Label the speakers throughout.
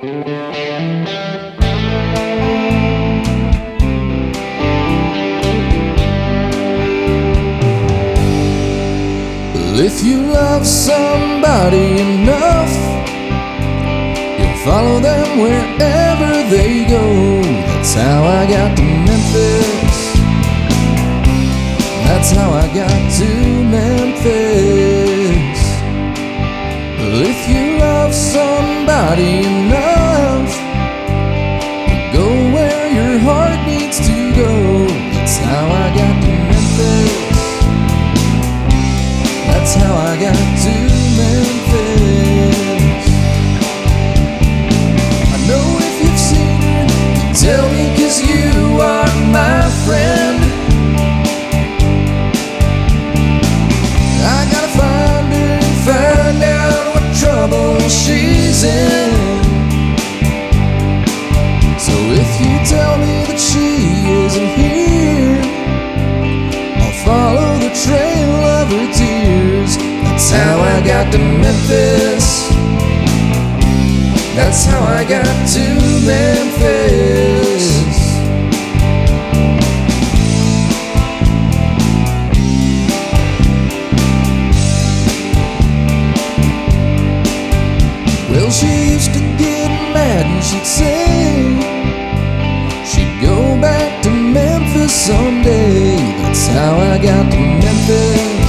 Speaker 1: If you love somebody enough, you'll follow them wherever they go. That's how I got to Memphis. That's how I got to Memphis. If you love somebody enough, you'll go where your heart needs to go. That's how I got to Memphis. That's how I got to Memphis. I know if you've seen her, you tell me 'cause you are my friend. I gotta find her and find out what trouble she's in. So if you tell me that she isn't here, I'll follow the trail of her tears. That's how I got to Memphis. That's how I got to Memphis. Well, she used to get mad and she'd say she'd go back to Memphis someday. That's how I got to Memphis.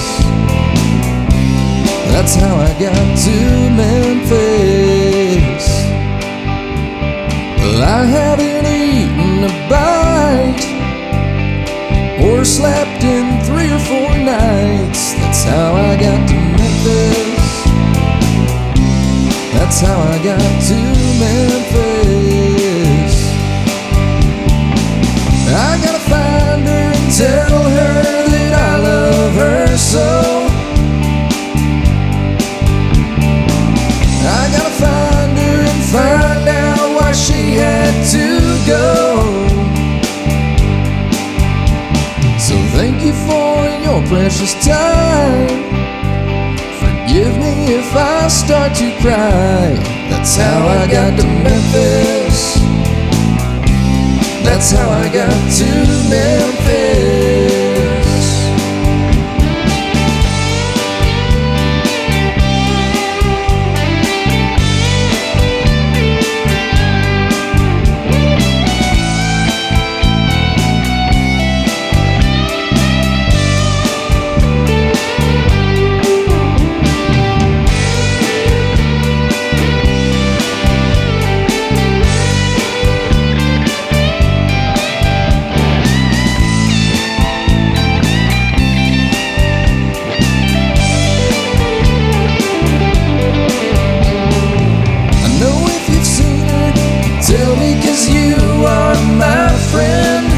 Speaker 1: That's how I got to Memphis. Well, I haven't eaten a bite or slept in 3 or 4 nights. That's how I got to Memphis. That's how I got to Memphis. I gotta find her and tell her that I love her so. I gotta find her and find out why she had to go. So thank you for your precious time. Forgive me if I start to cry. That's how I got to Memphis. That's how I got to Memphis. Tell me 'cause you are my friend.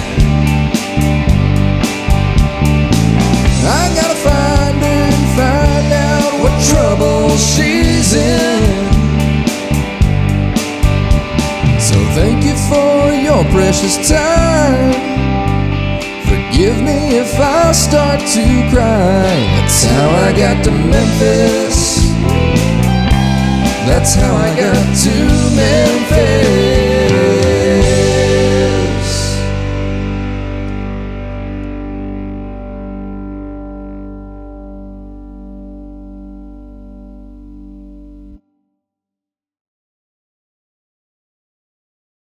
Speaker 1: I gotta find her and find out what trouble she's in. So thank you for your precious time. Forgive me if I start to cry. That's how I got to Memphis. That's how I got to Memphis.